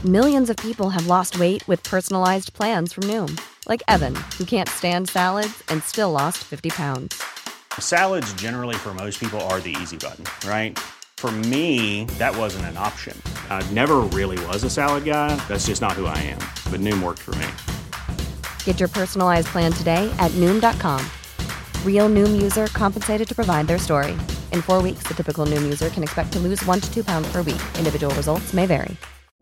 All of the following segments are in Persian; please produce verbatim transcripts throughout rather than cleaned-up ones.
Millions of people have lost weight with personalized plans from Noom. Like Evan, who can't stand salads and still lost fifty pounds. Salads generally for most people are the easy button, right? For me, that wasn't an option. I never really was a salad guy. That's just not who I am. But Noom worked for me. Get your personalized plan today at Noom dot com. Real Noom user compensated to provide their story. In four weeks, the typical Noom user can expect to lose one to two pounds per week. Individual results may vary.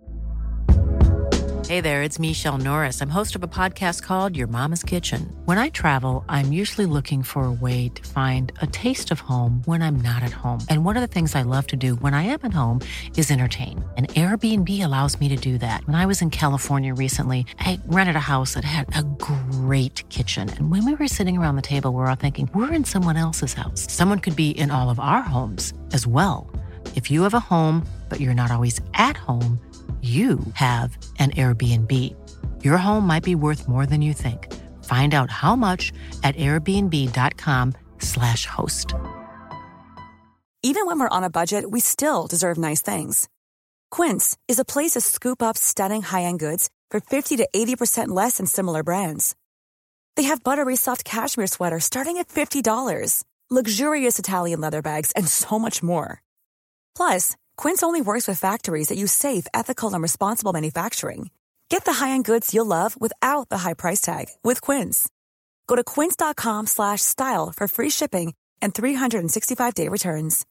Hey there, it's Michelle Norris. I'm host of a podcast called Your Mama's Kitchen. When I travel, I'm usually looking for a way to find a taste of home when I'm not at home. And one of the things I love to do when I am at home is entertain. And Airbnb allows me to do that. When I was in California recently, I rented a house that had a great kitchen. And when we were sitting around the table, we were all thinking, we're in someone else's house. Someone could be in all of our homes as well. If you have a home, but you're not always at home, you have an Airbnb. Your home might be worth more than you think. Find out how much at airbnb.com slash host. Even when we're on a budget, we still deserve nice things. Quince is a place to scoop up stunning high-end goods for fifty to eighty percent less than similar brands. They have buttery soft cashmere sweaters starting at fifty dollars, luxurious Italian leather bags, and so much more. Plus, Quince only works with factories that use safe, ethical, and responsible manufacturing. Get the high-end goods you'll love without the high price tag with Quince. Go to quince.com slash style for free shipping and three sixty-five day returns.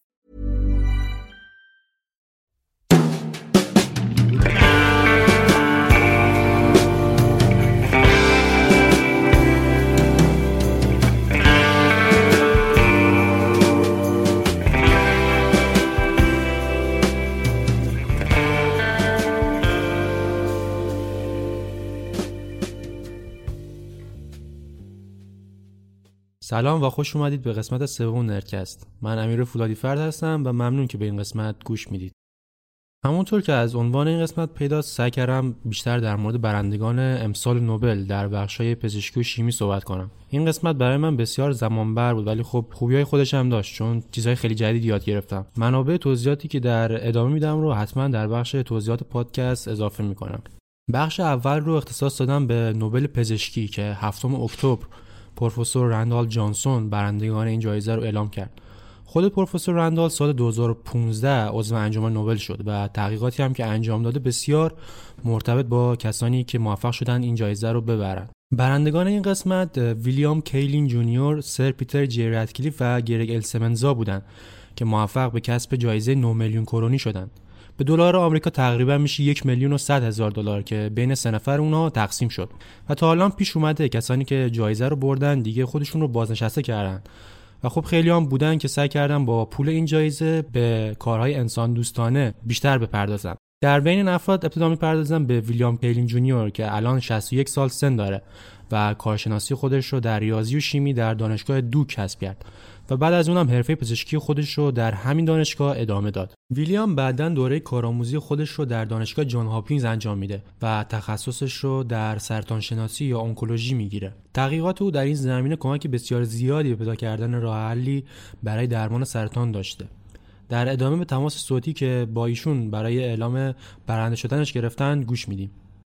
سلام و خوش اومدید به قسمت سوم نردکست. من امیر فولادی فرد هستم و ممنون که به این قسمت گوش میدید. همونطور که از عنوان این قسمت پیداست، سعی کردم بیشتر در مورد برندگان امسال نوبل در بخش‌های پزشکی و شیمی صحبت کنم. این قسمت برای من بسیار زمانبر بود، ولی خب خوبیای خودش هم داشت چون چیزهای خیلی جدید یاد گرفتم. منابع توضیحاتی که در ادامه میدم رو حتما در بخش توضیحات پادکست اضافه میکنم. بخش اول رو اختصاص دادم به نوبل پزشکی که هفتم اکتبر پروفسور رندال جانسون برندگان این جایزه رو اعلام کرد. خود پروفسور رندال سال دو هزار و پانزده عضو انجمن نوبل شد و تحقیقاتی هم که انجام داده بسیار مرتبط با کسانی که موفق شدن این جایزه رو ببرن. برندگان این قسمت ویلیام کیلین جونیور، سر پیتر جی رادکلیف و گرگ السمنزا بودند که موفق به کسب جایزه نه میلیون کرونی شدند. به دلار آمریکا تقریبا میشه یک میلیون و صد هزار دلار که بین سه نفر اونها تقسیم شد. و تا الان پیش اومده کسانی که جایزه رو بردن دیگه خودشون رو بازنشسته کردن. و خب خیلی هم بودن که سعی کردن با پول این جایزه به کارهای انسان دوستانه بیشتر بپردازن. در بین این افراد ابتدا میپردازم به ویلیام کیلین جونیور که الان شصت و یک سال سن داره و کارشناسی خودش رو در ریاضی و شیمی در دانشگاه دوک کسب کرد و بعد از اونم حرفه پزشکی خودش رو در همین دانشگاه ادامه داد. ویلیام بعداً دوره کارآموزی خودش رو در دانشگاه جان هاپکینز انجام میده و تخصصش رو در سرطان شناسی یا آنکولوژی میگیره. تحقیقات او در این زمینه کمک بسیار زیادی به پیدا کردن راه حلی برای درمان سرطان داشته. در ادامه به تماس صوتی که با ایشون برای اعلام برنده شدنش گرفتن گوش میدیم.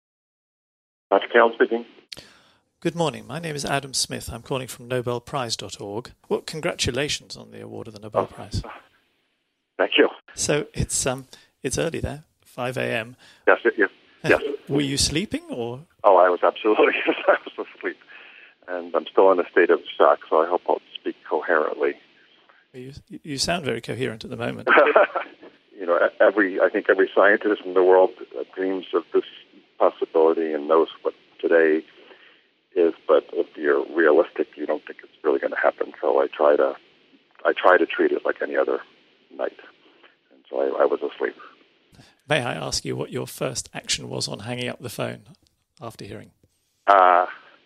Doctor Kell speaking. Good morning. My name is Adam Smith. I'm calling from Nobel Prize dot org. Well, congratulations on the award of the Nobel oh, Prize. Thank you. So it's um it's early there, five a.m. Yes, yes, yes. Were you sleeping or? Oh, I was absolutely I was asleep, and I'm still in a state of shock. So I hope I'll speak coherently. You you sound very coherent at the moment. You know, every I think every scientist in the world dreams of this possibility and knows what today is, but if you're realistic, you don't think it's really going to happen. So I try to, I try to treat it like any other night. And so I, I was asleep. May I ask you what your first action was on hanging up the phone after hearing? Uh,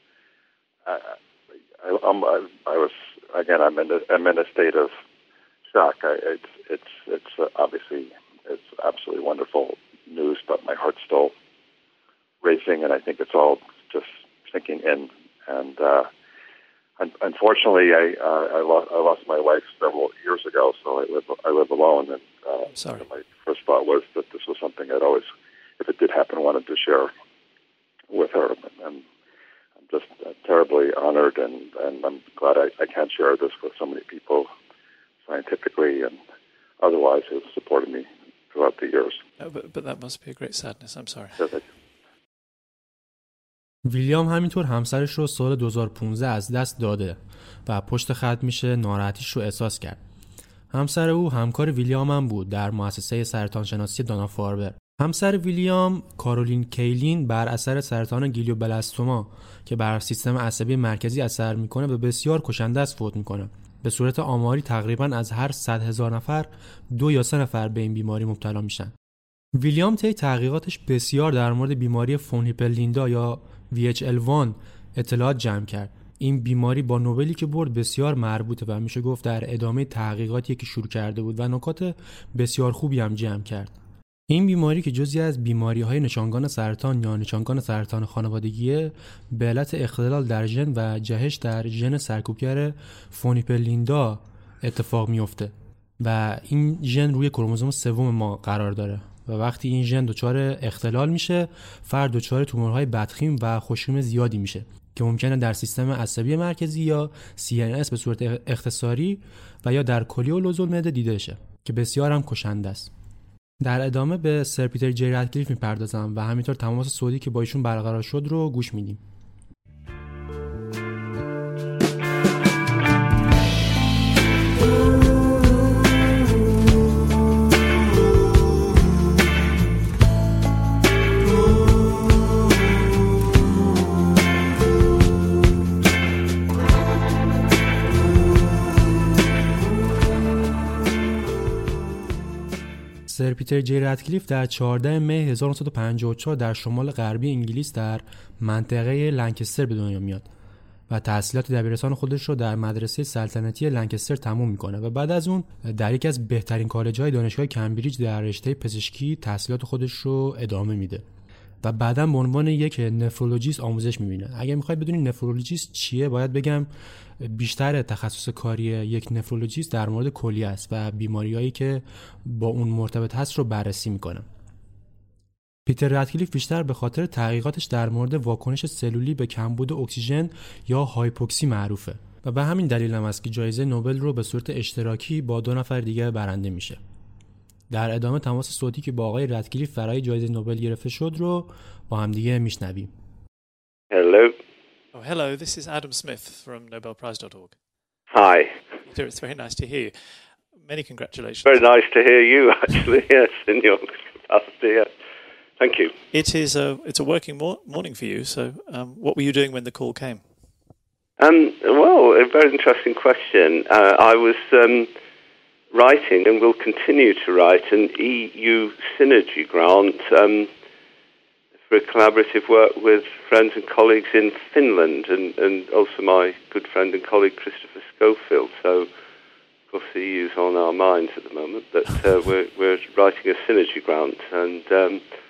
I, I, I'm, I, I was again. I'm in a, I'm in a state of shock. I, it's, it's, it's uh, obviously it's absolutely wonderful news, but my heart's still racing, and I think it's all just sinking in, and uh, un- unfortunately, I uh, I, lost, I lost my wife several years ago. So I live I live alone, and uh, sorry. my first thought was that this was something I'd always, if it did happen wanted to share with her. And I'm just uh, terribly honored, and, and I'm glad I, I can share this with so many people scientifically and otherwise who've supported me throughout the years. Oh, but, but that must be a great sadness. I'm sorry. ویلیام همینطور همسرش رو سال دو هزار و پانزده از دست داده و پشت خط میشه ناراحتیش رو احساس کرد. همسر او همکار ویلیام هم بود در مؤسسه سرطان شناسی دانا فاربر. همسر ویلیام کارولین کیلین بر اثر سرطان گلیوبلاستوما که بر سیستم عصبی مرکزی اثر میکنه و بسیار کشنده است فوت میکنه. به صورت آماری تقریبا از هر صد هزار نفر دو یا سه نفر به این بیماری مبتلا میشن. ویلیام طی تحقیقاتش بسیار در مورد بیماری فون هیپرلیندا یا وی اچ ال یک اطلاعات جمع کرد. این بیماری با نوبلی که برد بسیار مربوطه و میشه گفت در ادامه تحقیقاتی که شروع کرده بود و نکات بسیار خوبی هم جمع کرد. این بیماری که جزئی از بیماری‌های نشانگان سرطان یا نشانگان سرطان خانوادگیه به علت اختلال در ژن و جهش در ژن سرکوبگر فون هیپرلیندا اتفاق میفته و این ژن روی کروموزوم سوم ما قرار داره و وقتی این ژن دچار اختلال میشه فرد دچار تومورهای بدخیم و خشونت زیادی میشه که ممکنه در سیستم عصبی مرکزی یا سی ان اس به صورت اختصاری و یا در کلیه و لوزول معده دیده شه که بسیار هم کشنده است. در ادامه به سر پیتر جی رادکلیف میپردازم و همینطور تماس صوتی که با ایشون برقرار شد رو گوش میدیم. سر پیتر جی رادکلیف در چهاردهم می هزار و نهصد و پنجاه و چهار در شمال غربی انگلیس در منطقه لنکستر به دنیا میاد و تحصیلات دبیرستان خودش رو در مدرسه سلطنتی لنکستر تموم میکنه و بعد از اون در یکی از بهترین کالج‌های دانشگاه کمبریج در رشته پزشکی تحصیلات خودش رو ادامه میده و بعداً به عنوان یک نفرولوژیست آموزش میبینه. اگه میخواید بدونید نفرولوژیست چیه باید بگم بیشتر تخصص کاری یک نفرولوژیست در مورد کلیه است و بیماریایی که با اون مرتبط هست رو بررسی میکنه. پیتر رادکلیف بیشتر به خاطر تحقیقاتش در مورد واکنش سلولی به کمبود اکسیژن یا هایپوکسی معروفه و به همین دلیل هم است که جایزه نوبل رو به صورت اشتراکی با دو نفر دیگه برنده میشه. در ادامه تماس صوتی که با آقای رادکلیف برای جایزه نوبل گرفته شد رو با هم دیگه میشنویم. Hello. Oh, hello. This is Adam Smith from Nobel Prize dot org. Hi. Peter, it's very nice to hear you. Many congratulations. Very nice to hear you, actually. Yes, in your capacity. Yes. Thank you. It is a it's a working mor- morning for you. So, um, what were you doing when the call came? Um, well, a very interesting question. Uh, I was um, writing and will continue to write an E U synergy grant um, for a collaborative work with friends and colleagues in Finland and, and also my good friend and colleague Christopher Schofield. So, of course, the E U is on our minds at the moment, but uh, we're, we're writing a synergy grant. And um,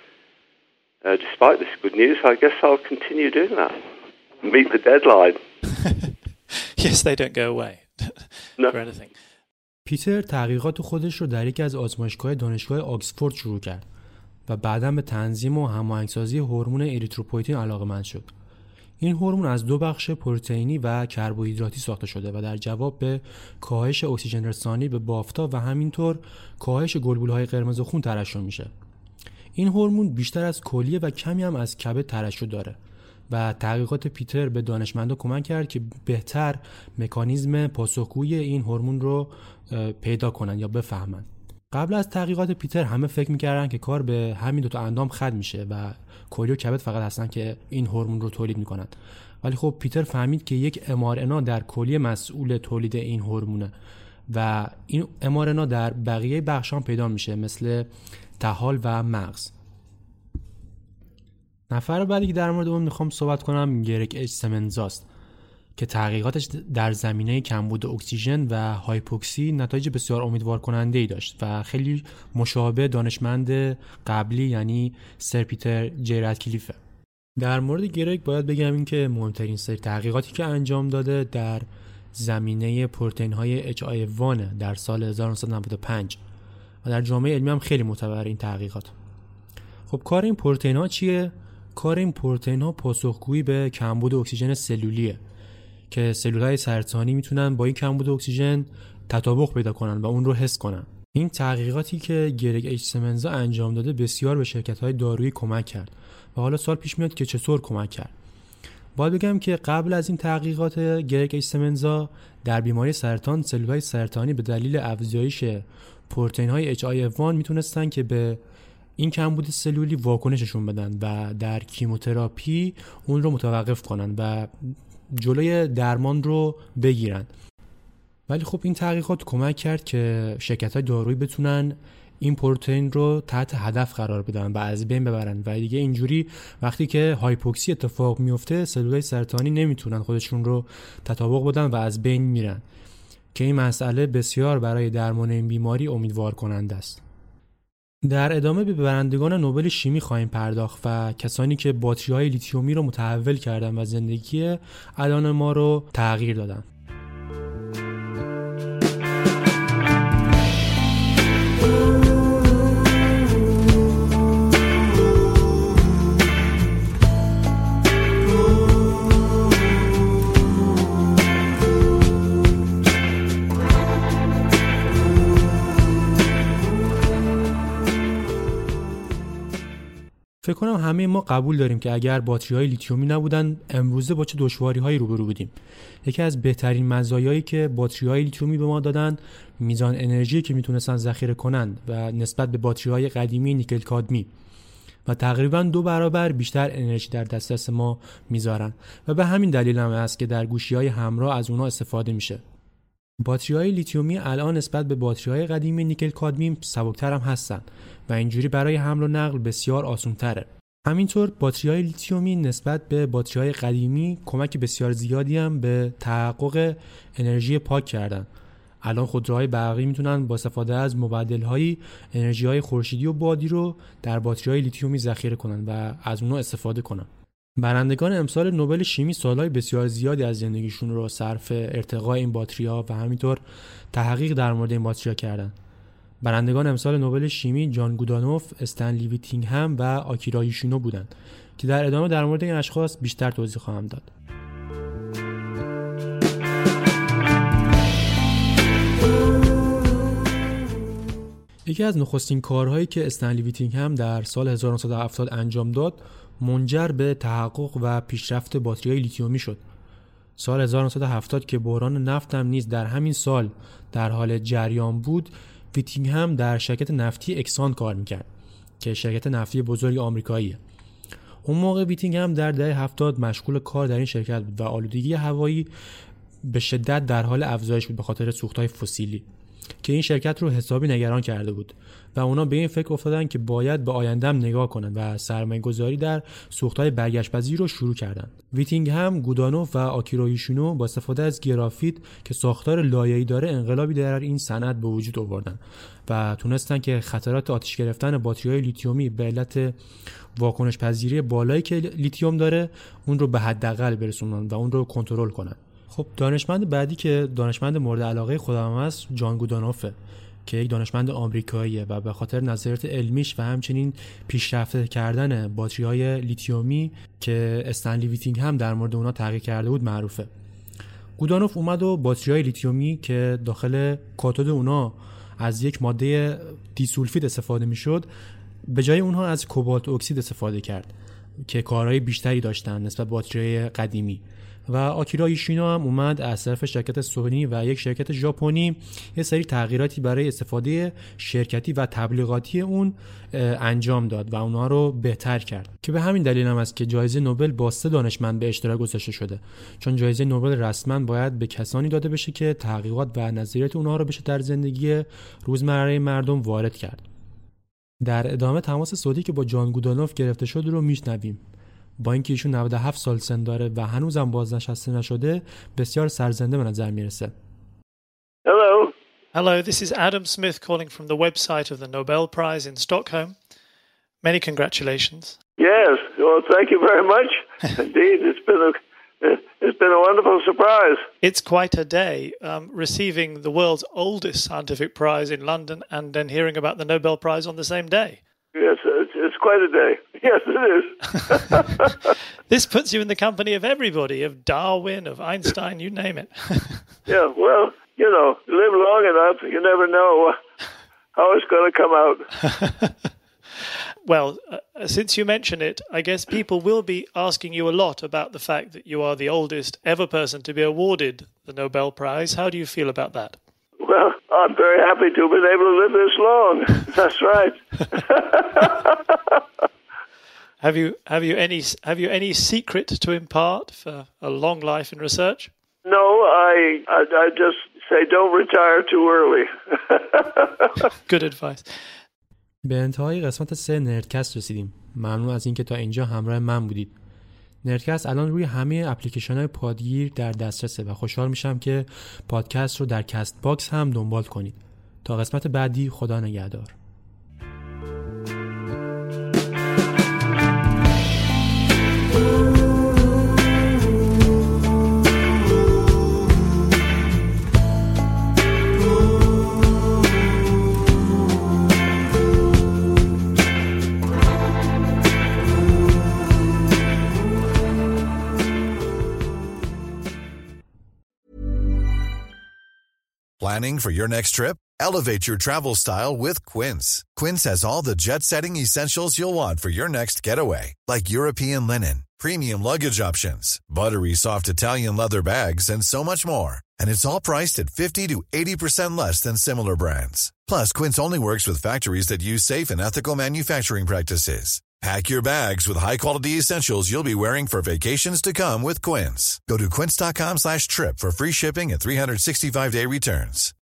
uh, despite this good news, I guess I'll continue doing that. Meet the deadline. Yes, they don't go away No. for anything. پیتر تحقیقات خودش رو در یکی از آزمایشگاه دانشگاه آکسفورد شروع کرد و بعداً به تنظیم و هماهنگسازی هورمون اریتروپویتین علاقه‌مند شد. این هورمون از دو بخش پروتئینی و کربوهیدراتی ساخته شده و در جواب به کاهش اکسیژن رسانی به بافت‌ها و همینطور کاهش گلبوله‌های قرمز خون ترشح میشه. این هورمون بیشتر از کلیه و کمی هم از کبد ترشح داره و تحقیقات پیتر به دانشمندان کمک کرد که بهتر مکانیزم پاسخگویی این هورمون رو پیدا کنن یا بفهمن. قبل از تحقیقات پیتر همه فکر میکردن که کار به همین دو تا اندام ختم میشه و کلیه و کبد فقط هستن که این هورمون رو تولید میکنن. ولی خب پیتر فهمید که یک ام آر ان ای در کلیه مسئول تولید این هورمونه و این ام آر ان ای در بقیه بخشام پیدا میشه مثل طحال و مغز. نفر بعدی که در مورد اون میخوام صحبت کنم گرگ اچ سمنزاست که تحقیقاتش در زمینه کمبود اکسیژن و هایپوکسی نتایج بسیار امیدوار کننده ای داشت و خیلی مشابه دانشمند قبلی یعنی سر پیتر جی رادکلیفه. در مورد گرگ باید بگم این که مهمترین سری تحقیقاتی که انجام داده در زمینه پروتئین های اچ آی یک در سال هزار و نهصد و نود و پنج و در جامعه علمی هم خیلی معتبر این تحقیقات. خب کار این پروتئین ها چیه؟ کار این پروتئین ها پاسخگویی به کمبود اکسیژن سلولیه که سلول‌های سرطانی میتونن با این کمبود اکسیژن تطابق پیدا کنن و اون رو حس کنن. این تحقیقاتی که گرگ اچ سمنزا انجام داده بسیار به شرکت‌های دارویی کمک کرد و حالا سوال پیش میاد که چطور کمک کرد. باید بگم که قبل از این تحقیقات گرگ اچ سمنزا در بیماری سرطان سلول‌های سرطانی به دلیل افزایش پروتئین‌های اچ آی اف وان میتونستن که به این کمبود سلولی واکنششون بدن و در کیموتراپی اون رو متوقف کنن و جلوی درمان رو بگیرن. ولی خب این تحقیقات کمک کرد که شرکت‌های دارویی بتونن این پروتئین رو تحت هدف قرار بدن و از بین ببرن و دیگه اینجوری وقتی که هایپوکسی اتفاق میفته سلول‌های سرطانی نمیتونن خودشون رو تطابق بدن و از بین میرن که این مسئله بسیار برای درمان این بیماری امیدوار کننده است. در ادامه به برندگان نوبل شیمی خواهیم پرداخت و کسانی که باتری‌های لیتیومی رو متحول کردن و زندگی الان ما رو تغییر دادن. فکر کنم همه ما قبول داریم که اگر باتری‌های لیتیومی نبودن امروزه با چه دشواری‌هایی روبرو بودیم. یکی از بهترین مزایایی که باتری‌های لیتیومی به ما دادن میزان انرژی که میتونستن ذخیره کنند و نسبت به باتری‌های قدیمی نیکل کادمی و تقریباً دو برابر بیشتر انرژی در دسترس ما میذارن و به همین دلیل هم است که در گوشی‌های همراه از اونها استفاده میشه. باتری‌های لیتیومی الان نسبت به باتری‌های قدیمی نیکل کادمی سبک‌تر هم هستن و اینجوری برای حمل و نقل بسیار آسان‌تره. همینطور باتری‌های لیتیومی نسبت به باتری‌های قدیمی کمک بسیار زیادی هم به تحقق انرژی پاک کردن. الان خودروهای برقی میتونن با استفاده از مبدل‌های انرژی‌های خورشیدی و بادی رو در باتری‌های لیتیومی ذخیره کنن و از اونها استفاده کنن. برندگان امسال نوبل شیمی سالهای بسیار زیادی از زندگیشون رو صرف ارتقاء این باتری‌ها و همینطور تحقیق در مورد این باتری‌ها کردن. برندگان امسال نوبل شیمی جان گودانوف، استنلی ویتینگهم و آکیرا یوشینو بودند که در ادامه در مورد این اشخاص بیشتر توضیح خواهم داد. یکی از نخستین کارهایی که استنلی ویتینگهم در سال هزار و نهصد و هفتاد انجام داد منجر به تحقق و پیشرفت باتری‌های لیتیومی شد. سال هزار و نهصد و هفتاد که بحران نفت هم نیز در همین سال در حال جریان بود، ویتینگهم در شرکت نفتی اکسان کار میکرد که شرکت نفتی بزرگ آمریکاییه. اون موقع ویتینگهم در دهه هفتاد مشغول کار در این شرکت بود و آلودگی هوایی به شدت در حال افزایش بود به خاطر سوخت‌های فسیلی که این شرکت رو حسابی نگران کرده بود و اونا به این فکر افتادن که باید به آینده هم نگاه کنن و سرمایه‌گذاری در سوخت‌های برگشت‌پذیر رو شروع کردن. ویتینگهم، گودانوف و آکیرا یوشینو با استفاده از گرافیت که ساختار لایه‌ای داره انقلابی در این صنعت به وجود آوردن و تونستن که خطرات آتش گرفتن باتری‌های لیتیومی به علت واکنش پذیری بالایی که لیتیوم داره اون رو به حداقل برسونن و اون رو کنترل کنن. خب دانشمند بعدی که دانشمند مورد علاقه خودم است جان گودانوفه که یک دانشمند آمریکاییه و به خاطر نظریات علمیش و همچنین پیشرفته کردن باتری‌های لیتیومی که استنلی ویتینگهم در مورد اونها تحقیق کرده بود معروفه. گودانوف اومد و باتری‌های لیتیومی که داخل کاتود اونها از یک ماده دیسولفید استفاده میشد به جای اونها از کوبالت اکسید استفاده کرد که کارهای بیشتری داشتن نسبت به باتری‌های قدیمی. و آکیرا یوشینو هم اومد از طرف شرکت سونی و یک شرکت ژاپنی یه سری تغییراتی برای استفاده شرکتی و تبلیغاتی اون انجام داد و اونها رو بهتر کرد که به همین دلیل هم است که جایزه نوبل با سه دانشمند به اشتراک گذاشته شده، چون جایزه نوبل رسما باید به کسانی داده بشه که تحقیقات و نظریات اونها رو بشه در زندگی روزمره مردم وارد کرد. در ادامه تماس صوتی که با جان گودانوف گرفته شد رو میشنویم. با اینکه ایشون نود و هفت سال سن داره و هنوزم بازنشسته نشده بسیار سرزنده به نظر میرسه. Hello. Hello, this is Adam Smith calling from the website of the Nobel Prize in Stockholm. Many congratulations. Yes, well, thank you very much. Indeed, it's been a it's been a wonderful surprise. It's quite a day, um, receiving the world's oldest scientific prize in London and then hearing about the Nobel Prize on the same day. Yes, it's, it's quite a day. Yes, it is. This puts you in the company of everybody, of Darwin, of Einstein, you name it. Yeah, well, you know, you live long enough, you never know how it's going to come out. Well, uh, since you mention it, I guess people will be asking you a lot about the fact that you are the oldest ever person to be awarded the Nobel Prize. How do you feel about that? Well, I'm very happy to have been able to live this long. That's right. Have you have you any have you any secret to impart for a long life in research? No, I I, I just say don't retire too early. Good advice. به انتهای قسمت سه نردکست رسیدیم. ممنون از اینکه تا اینجا همراه من بودید. نردکست الان روی همه اپلیکیشن‌های پادگیر در دسترسه و خوشحال میشم که پادکست رو در کست باکس هم دنبال کنید. تا قسمت بعدی، خدا نگهدار. Planning for your next trip? Elevate your travel style with Quince. Quince has all the jet-setting essentials you'll want for your next getaway, like European linen, premium luggage options, buttery soft Italian leather bags, and so much more. And it's all priced at fifty to eighty percent less than similar brands. Plus, Quince only works with factories that use safe and ethical manufacturing practices. Pack your bags with high-quality essentials you'll be wearing for vacations to come with Quince. Go to quince.com slash trip for free shipping and three sixty-five day returns.